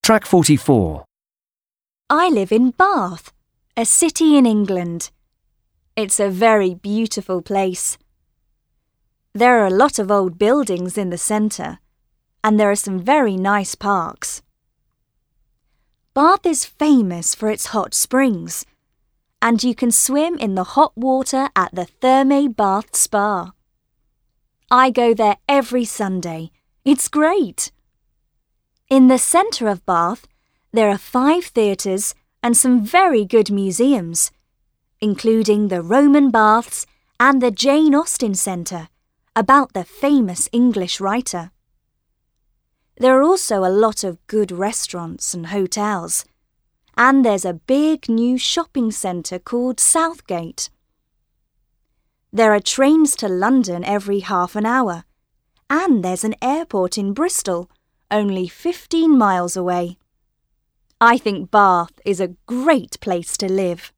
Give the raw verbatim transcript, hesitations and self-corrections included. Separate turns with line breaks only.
Track forty-four.
I live in Bath, a city in England. It's a very beautiful place. There are a lot of old buildings in the centre, and there are some very nice parks. Bath is famous for its hot springs, and you can swim in the hot water at the Thermae Bath Spa. I go there every Sunday. It's great. In the centre of Bath, there are five theatres and some very good museums, including the Roman Baths and the Jane Austen Centre, about the famous English writer. There are also a lot of good restaurants and hotels, and there's a big new shopping centre called Southgate. There are trains to London every half an hour, and there's an airport in Bristol, only fifteen miles away. I think Bath is a great place to live.